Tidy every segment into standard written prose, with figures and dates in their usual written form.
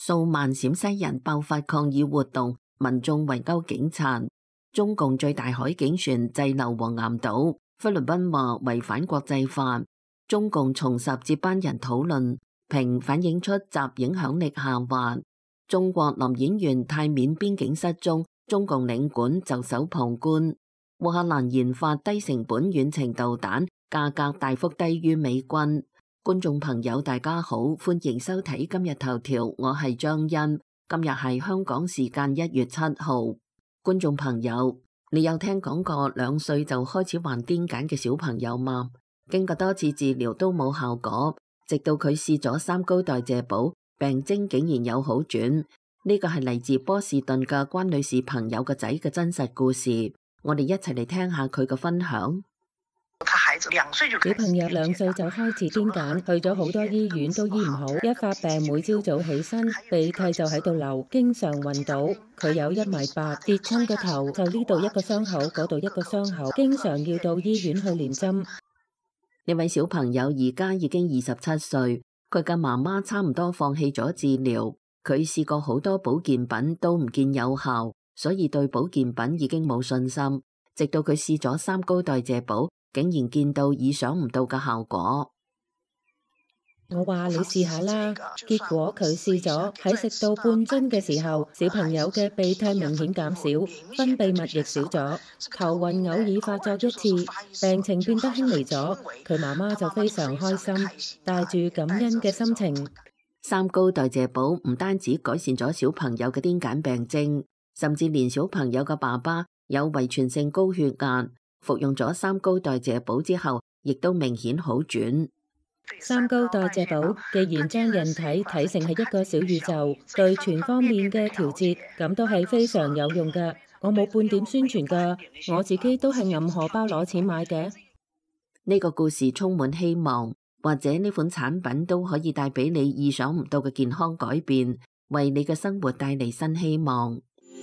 數萬陝西人爆發抗議活動，民眾圍毆警察。中共最大海警船滯留黃岩島，菲律賓話違反國際法。中共重拾接班人討論，評反映出習影響力下滑。中國男演員泰緬邊境失蹤，中共領館袖手旁觀。烏克蘭研發低成本遠程導彈，價格大幅低於美軍。觀眾朋友大家好，歡迎收睇今日頭條，我係張欣。今日係香港時間1月7號。觀眾朋友，你有聽講過2歲就開始患癲癇嘅小朋友嗎？經過多次治療都冇效果，直到佢試咗3高代謝寶，病徵竟然有好轉。呢個係嚟自波士頓嘅關女士朋友個仔嘅真實故事，我哋一齊嚟聽下佢嘅分享。 小朋友2歲就開始癲癇，去咗好多醫院都醫唔好，一發病每朝早起身鼻涕就喺度流，經常暈倒。佢有1.8米，跌親個頭就呢度一個傷口，嗰度一個傷口，經常要到醫院去連針。 呢位小朋友而家已經27歲，佢嘅媽媽差唔多放棄咗治療，佢試過好多保健品都唔見有效，所以對保健品已經冇信心。直到佢試咗3高代謝寶，竟然見到意想唔到嘅效果。 我話你試下啦，結果佢試咗，喺食到半樽嘅時候，小朋友嘅鼻涕明顯減少，分泌物亦少咗，頭暈偶爾發作1次，病情變得輕微咗。佢媽媽就非常開心，帶住感恩嘅心情。 3高代謝寶唔單止改善咗小朋友嘅癲癇病徵，甚至連小朋友嘅爸爸有遺傳性高血壓，服用咗3高代謝寶之後，亦都明顯好轉。 3高代謝寶既然將人體睇成係一個小宇宙，對全方面嘅調節，咁都係非常有用㗎。我冇半點宣傳㗎，我自己都係揞荷包攞錢買嘅。 呢個故事充滿希望，或者呢款產品都可以帶俾你意想唔到嘅健康改變，為你嘅生活帶嚟新希望。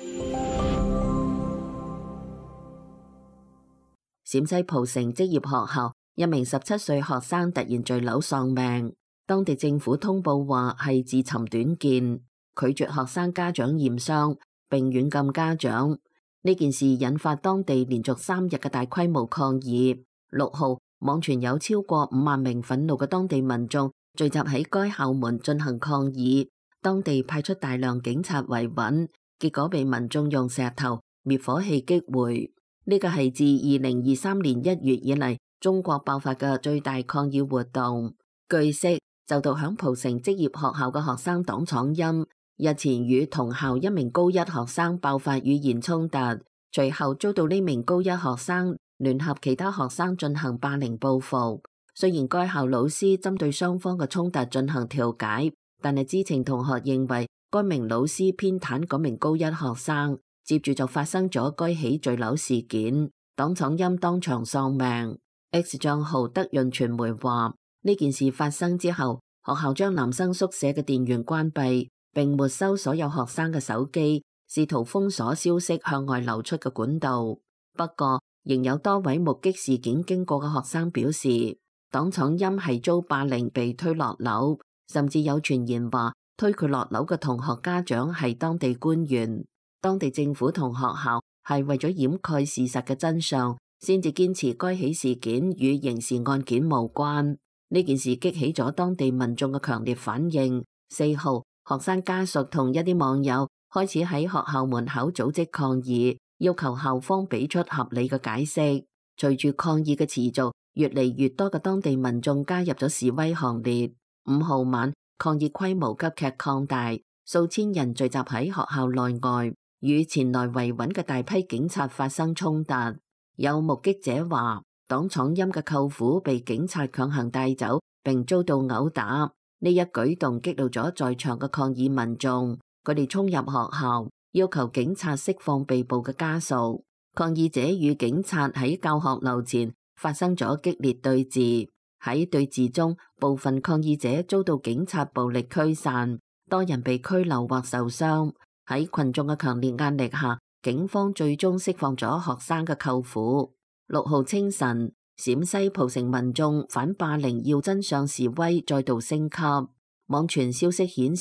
陝西蒲城職業學校1名17歲學生突然墜樓喪命，當地政府通報話係自尋短見，拒絕學生家長驗傷，並軟禁家長。呢件事引發當地連續3日嘅大規模抗議。6號，網傳有超過5萬名憤怒嘅當地民眾聚集喺該校門進行抗議，當地派出大量警察維穩，結果被民眾用石頭、滅火器擊回。呢個係自2023年1月以嚟中國爆發嘅最大抗議活動。據悉，就讀響蒲城職業學校嘅學生黨闖欽日前與同校1名高1學生爆發語言衝突，隨後遭到呢名高1學生聯合其他學生進行霸凌報復。雖然該校老師針對雙方嘅衝突進行調解，但係知情同學認為該名老師偏袒嗰名高1學生。接住就發生咗該起墜樓事件，黨闖欽當場喪命。X 賬號德潤傳媒話，呢件事發生之後，學校將男生宿舍嘅電源關閉，並沒收所有學生嘅手機，試圖封鎖消息向外流出嘅管道。不過，仍有多位目擊事件經過嘅學生表示，黨闖欽係遭霸凌被推落樓，甚至有傳言話推佢落樓嘅同學家長係當地官員。當地政府同學校係為咗掩蓋事實嘅真相，先至堅持該起事件與刑事案件無關。呢件事激起咗當地民眾嘅強烈反應。4號，學生家屬同一啲網友開始喺學校門口組織抗議，要求校方俾出合理嘅解釋。隨住抗議嘅持續，越嚟越多嘅當地民眾加入咗示威行列。5號晚，抗議規模急劇擴大，數千人聚集喺學校內外，與前來維穩嘅大批警察發生衝突。有目擊者話，黨闖欽嘅舅父被警察強行帶走，並遭到毆打。呢一舉動激怒咗在場嘅抗議民眾，佢哋衝入學校，要求警察釋放被捕嘅家屬。抗議者與警察喺教學樓前發生咗激烈對峙。喺對峙中，部分抗議者遭到警察暴力驅散，多人被拘留或受傷。喺群眾嘅強烈壓力下，警方最終釋放咗學生嘅舅父。6號清晨，陝西蒲城民眾反霸凌要真相示威再度升級。網傳消息顯示，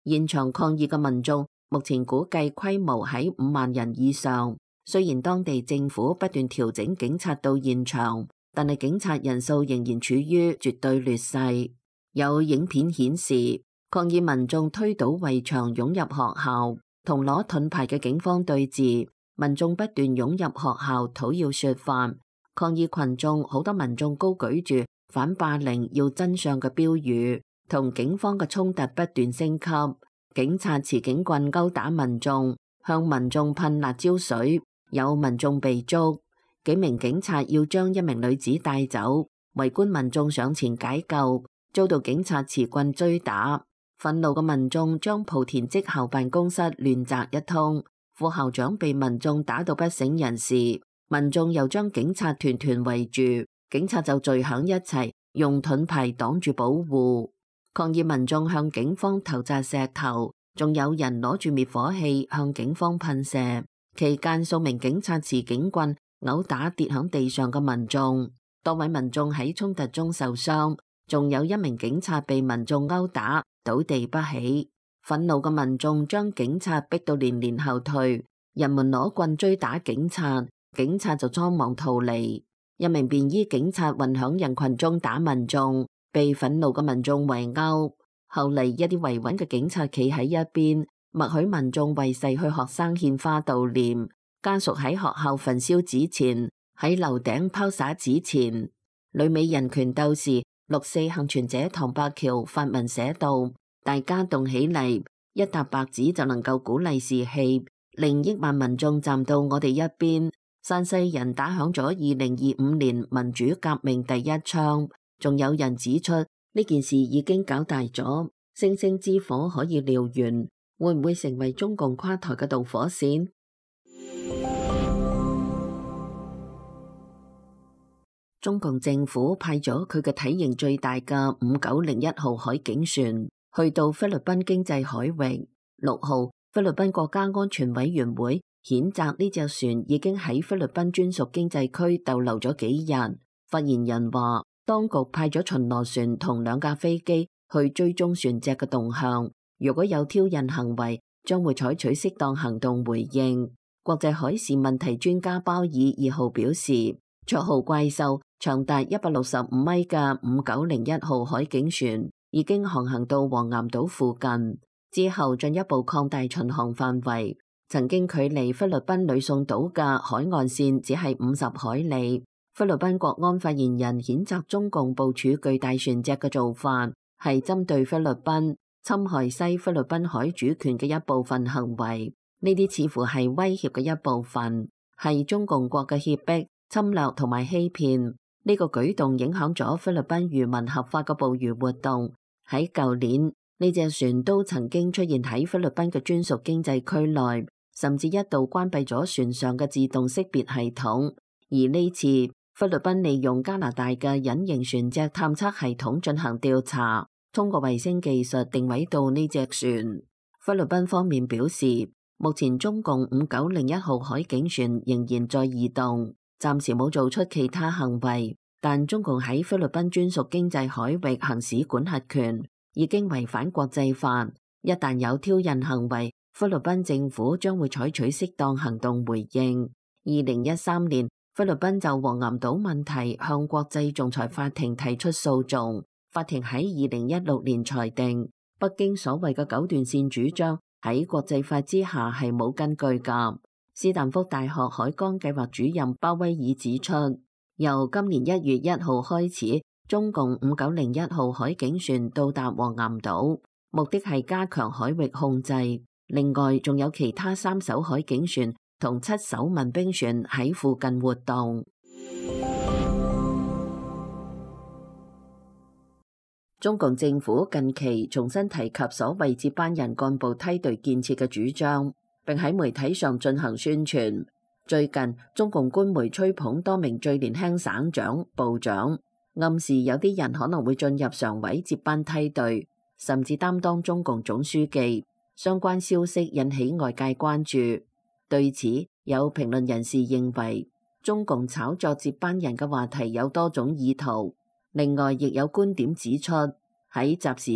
現場抗議嘅民眾目前估計規模喺5萬人以上。雖然當地政府不斷調整警察到現場，但係警察人數仍然處於絕對劣勢。有影片顯示，抗議民眾推倒圍牆湧入學校，同攞盾牌嘅警方對峙。民眾不斷湧入學校討要說法。抗議群眾好多民眾高舉住反霸凌要真相嘅標語，同警方嘅衝突不斷升級。警察持警棍毆打民眾，向民眾噴辣椒水。有民眾被捉，幾名警察要將一名女子帶走，圍觀民眾上前解救，遭到警察持棍追打。憤怒嘅民眾將莆田職校辦公室亂砸一通，副校長被民眾打到不省人事，民眾又將警察團團圍住，警察就聚響一齊，用盾牌擋住保護。抗議民眾向警方投擲石頭，仲有人攞住滅火器向警方噴射。期間，數名警察持警棍毆打跌響地上嘅民眾，多位民眾喺衝突中受傷，仲有一名警察被民眾毆打倒地不起。憤怒嘅民眾將警察逼到連連後退，人們攞棍追打警察，警察就慌忙逃離。一名便衣警察混響人群中打民眾，被憤怒嘅民眾圍毆。後嚟一啲維穩嘅警察企喺一邊，默許民眾為逝去學生獻花悼念，家屬喺學校焚燒紙錢，喺樓頂拋灑紙錢。旅美人權鬥士6.4幸存者唐伯橋發文寫道：大家動起嚟，一沓白紙就能夠鼓勵士氣，令億萬民眾站到我哋一邊。山西人打響咗2025年民主革命第一槍。仲有人指出呢件事已經搞大咗，星星之火可以燎原。會唔會成為中共垮台嘅導火線？中共政府派咗佢嘅體型最大嘅5901號海警船去到菲律賓經濟海域。6號，菲律賓國家安全委員會譴責呢隻船已經喺菲律賓專屬經濟區逗留咗幾日。發言人話，當局派咗巡邏船同2架飛機去追蹤船隻嘅動向。如果有挑釁行為，將會採取適當行動回應。國際海事問題專家鮑爾2號表示，綽號怪獸、長達165米嘅5901號海警船已經航行到黃岩島附近，之後進一步擴大巡航範圍。曾經距離菲律賓呂宋島嘅海岸線只係50海里。菲律賓國安發言人譴責中共部署巨大船隻嘅做法係針對菲律賓，侵害西菲律賓海主權嘅一部分行為，呢啲似乎係威脅嘅一部分，係中共國嘅脅迫、侵略同埋欺騙。呢個舉動影響咗菲律賓漁民合法嘅捕魚活動。喺舊年，呢隻船都曾經出現喺菲律賓嘅專屬經濟區內，甚至一度關閉咗船上嘅自動識別系統。而呢次，菲律賓利用加拿大嘅隱形船隻探測系統進行調查。通過衛星技術定位到呢隻船。菲律賓方面表示，目前中共5901號海警船仍然在移動，暫時冇做出其他行為，但中共喺菲律賓專屬經濟海域行使管轄權，已經違反國際法。一旦有挑釁行為，菲律賓政府將會採取適當行動回應。2013年，菲律賓就黃岩島問題向國際仲裁法庭提出訴訟。法庭喺2016年裁定，北京所謂嘅9段線主張喺國際法之下係冇根據㗎。斯坦福大學海江計劃主任鮑威爾指出，由今年1月1號開始，中共5901號海警船到達黃岩島，目的係加強海域控制。另外，仲有其他3艘海警船同7艘民兵船喺附近活動。中共政府近期重新提及所謂接班人幹部梯隊建設嘅主張，並喺媒體上進行宣傳。最近，中共官媒吹捧多名最年輕省長、部長，暗示有啲人可能會進入常委接班梯隊，甚至擔當中共總書記。相關消息引起外界關注。對此，有評論人士認為，中共炒作接班人嘅話題有多種意圖。另外，亦有觀點指出，喺習時代，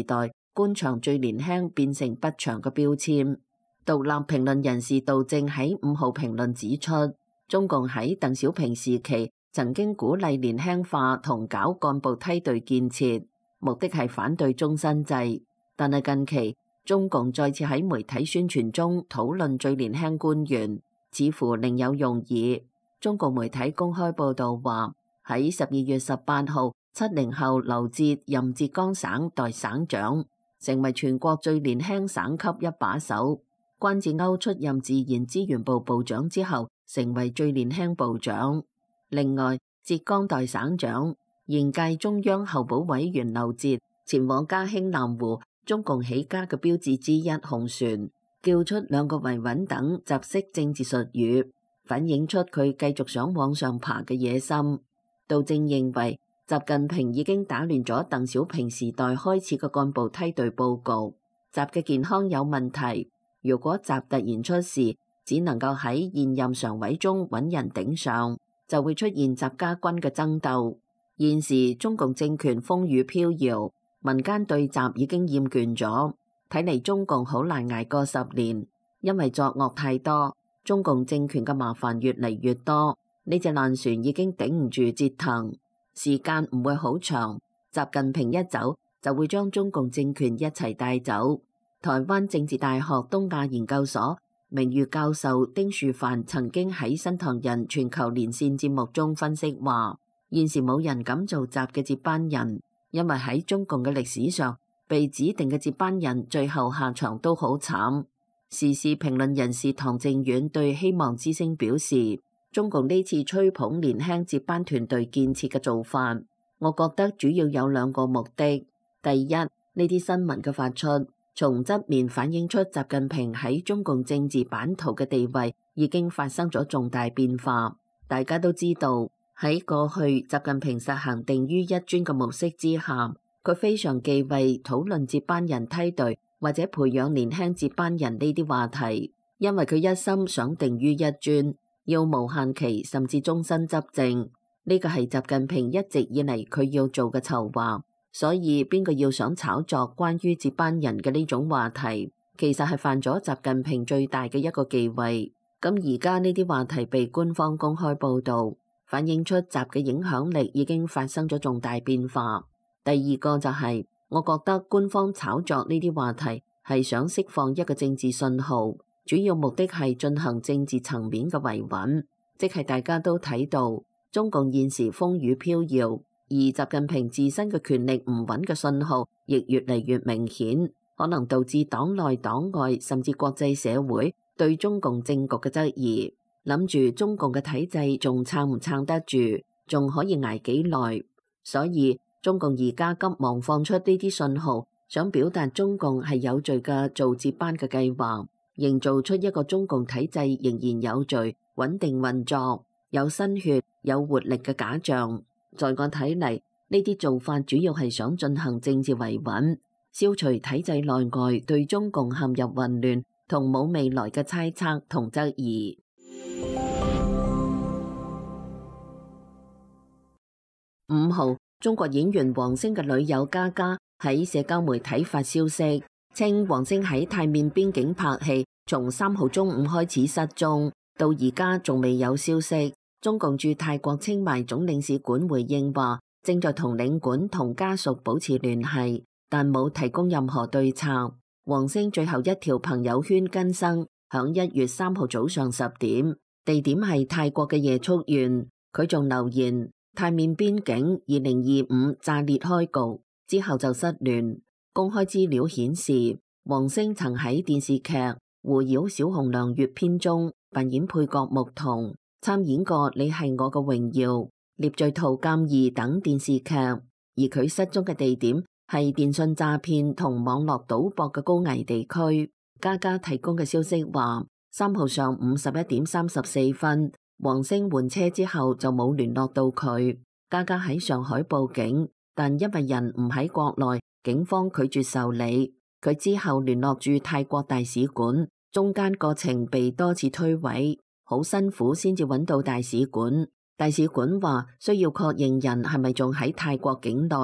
官場最年輕變成不祥嘅標籤。獨立評論人士杜正喺5號評論指出，中共喺鄧小平時期曾經鼓勵年輕化同搞幹部梯隊建設，目的係反對終身制。但係近期中共再次喺媒體宣傳中討論最年輕官員，似乎另有用意。中共媒體公開報導話，喺12月18號，70後劉捷任浙江省代省長，成為全國最年輕省級一把手。關志歐出任自然資源部部長之後，成為最年輕部長。另外，浙江代省長、現屆中央候補委員劉捷前往嘉興南湖中共起家嘅標誌之一紅船，叫出2個維穩等習式政治術語，反映出佢繼續想往上爬嘅野心。杜正認為，習近平已經打亂咗鄧小平時代開始嘅幹部梯隊佈局，習嘅健康有問題。如果習突然出事，只能夠喺現任常委中揾人頂上，就會出現習家軍嘅爭鬥。現時中共政權風雨飄搖，民間對習已經厭倦咗，睇嚟中共好難捱過10年，因為作惡太多，中共政權嘅麻煩越嚟越多，呢隻爛船已經頂唔住折騰，時間唔會好長，習近平一走就會將中共政權一齊帶走。台灣政治大學東亞研究所名譽教授丁樹範曾經喺新唐人全球連線節目中分析話，現時冇人敢做習嘅接班人，因為喺中共嘅歷史上，被指定嘅接班人最後下場都好慘。時事評論人士唐正遠對希望之聲表示，中共呢次吹捧年輕接班團隊建設嘅做法，我覺得主要有2個目的。第一，呢啲新聞嘅發出，從側面反映出習近平喺中共政治版圖嘅地位已經發生咗重大變化。大家都知道，喺過去習近平實行定於一尊嘅模式之下，佢非常忌諱討論接班人梯隊或者培養年輕接班人呢啲話題，因為佢一心想定於一尊，要無限期甚至終身執政。呢個係習近平一直以嚟佢要做嘅籌劃。所以邊個要想炒作關於接班人嘅呢種話題，其實係犯咗習近平最大嘅一個忌諱。咁而家呢啲話題被官方公開報導，反映出習嘅影響力已經發生咗重大變化。第二個就係，我覺得官方炒作呢啲話題係想釋放一個政治信號，主要目的係進行政治層面嘅維穩，即係大家都睇到中共現時風雨飄搖。而習近平自身嘅權力唔穩嘅信號亦越嚟越明顯，可能導致黨內黨外甚至國際社會對中共政局嘅質疑，諗住中共嘅體制仲撐唔撐得住，仲可以捱幾耐。所以中共而家急忙放出呢啲信號，想表達中共係有序嘅做接班嘅計劃，營造出一個中共體制仍然有序、穩定運作、有新血、有活力嘅假象。在我睇嚟，呢啲做法主要係想進行政治維穩，消除體制內外對中共陷入混亂同冇未來嘅猜測同質疑。5號，中國演員王星嘅女友嘉嘉喺社交媒體發消息，稱王星喺泰緬邊境拍戲，從3號中午開始失蹤，到而家仲未有消息。中共駐泰國清邁總領事館回應話，正在同領館同家屬保持聯繫，但冇提供任何對策。王星最後一條朋友圈更新，響1月3號早上10點，地點係泰國嘅夜宿縣。佢仲留言，泰緬邊境2025炸裂開局之後就失聯。公開資料顯示，王星曾喺電視劇《狐妖小紅娘》粵篇中扮演配角牧童，參演過《你係我嘅榮耀》、《獵罪圖鑑2》等電視劇，而佢失蹤嘅地點係電信詐騙同網絡賭博嘅高危地區。嘉嘉提供嘅消息話，3號上午11點34分，王星換車之後就冇聯絡到佢。嘉嘉喺上海報警，但因為人唔喺國內，警方拒絕受理。佢之後聯絡駐泰國大使館，中間過程被多次推諉。好辛苦先至揾到大使館，大使館話需要確認人係咪仲喺泰國境內。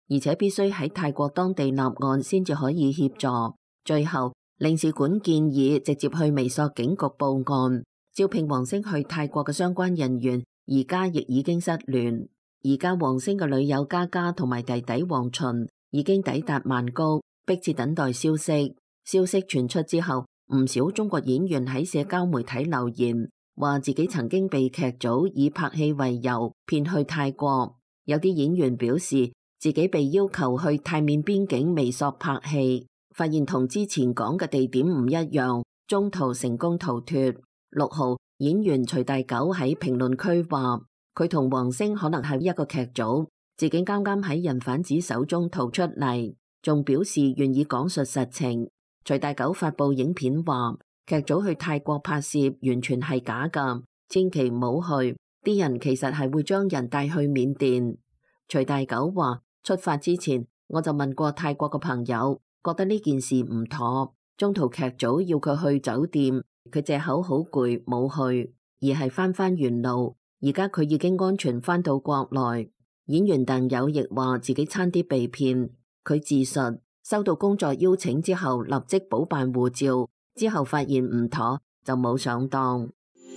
而且必須喺泰國當地立案先至可以協助。最後，領事館建議直接去微索警局報案。招聘王星去泰國嘅相關人員而家亦已經失聯。而家王星嘅女友嘉嘉同埋弟弟王秦已經抵達曼谷，迫切等待消息。消息傳出之後，唔少中國演員喺社交媒體留言，話自己曾經被劇組以拍戲為由騙去泰國。有啲演員表示自己被要求去泰緬邊境微索拍戲，發現同之前講嘅地點唔一樣，中途成功逃脫。6號，演員徐大狗喺評論區話，佢同王星可能係一個劇組，自己啱啱喺人販子手中逃出嚟，仲表示願意講述實情。徐大狗發布影片話，劇組去泰國拍攝完全係假㗎，千祈唔好去，啲人其實係會將人帶去緬甸。徐大狗話，出發之前我就問過泰國嘅朋友，覺得呢件事唔妥，中途劇組要佢去酒店，佢借口好攰冇去，而係返原路。而家佢已經安全返到國內。演員鄧有亦話自己差啲被騙，佢自述收到工作邀請之後立即補辦護照，之後發現唔妥就冇上當。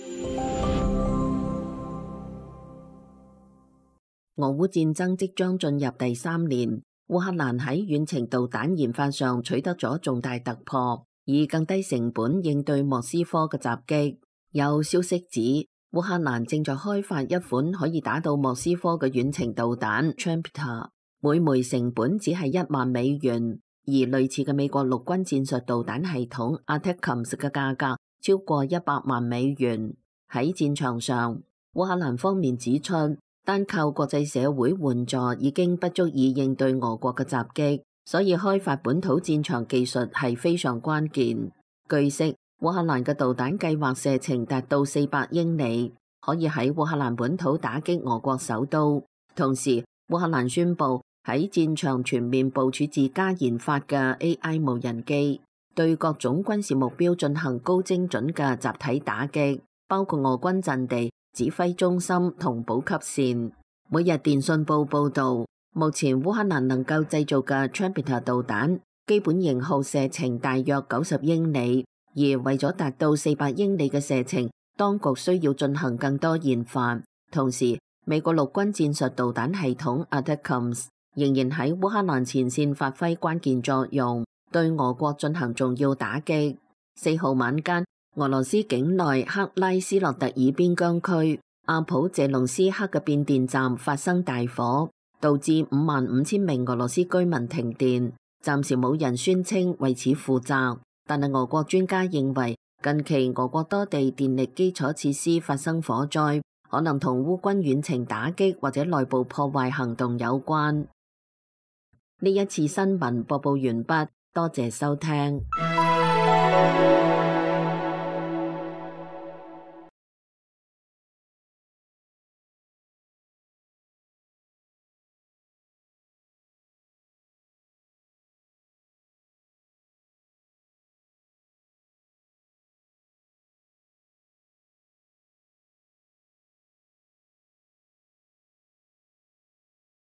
俄烏戰爭即將進入第3年，烏克蘭喺遠程導彈研發上取得咗重大突破，以更低成本應對莫斯科嘅襲擊。有消息指，烏克蘭正在開發一款可以打到莫斯科嘅遠程導彈 Trumpeter， 每枚成本只係$10,000，而類似嘅美國陸軍戰術導彈系統 ATACMS 嘅價格超過$100萬。喺戰場上，烏克蘭方面指出，單靠國際社會援助已經不足以應對俄國嘅襲擊，所以開發本土戰場技術係非常關鍵。據悉，烏克蘭嘅導彈計劃射程達到400英里，可以喺烏克蘭本土打擊俄國首都。同時，烏克蘭宣布喺戰場全面部署自家研發嘅 AI 無人機，對各種軍事目標進行高精準嘅集體打擊，包括俄軍陣地、指揮中心同補給線。每日電訊報報道，目前烏克蘭能夠製造嘅 Trumpeter 導彈基本型號射程大約90英里。而為咗達到400英里嘅射程，當局需要進行更多研發。同時，美國陸軍戰術導彈系統 ATACMS 仍然喺烏克蘭前線發揮關鍵作用，對俄國進行重要打擊。4號晚間，俄羅斯境內克拉斯諾特爾邊疆區阿普謝隆斯克嘅變電站發生大火，導致55,000名俄羅斯居民停電。暫時冇人宣稱為此負責。但係俄國專家認為，近期俄國多地電力基礎設施發生火災，可能同烏軍遠程打擊或者內部破壞行動有關。呢一次新聞播報完畢，多謝收聽。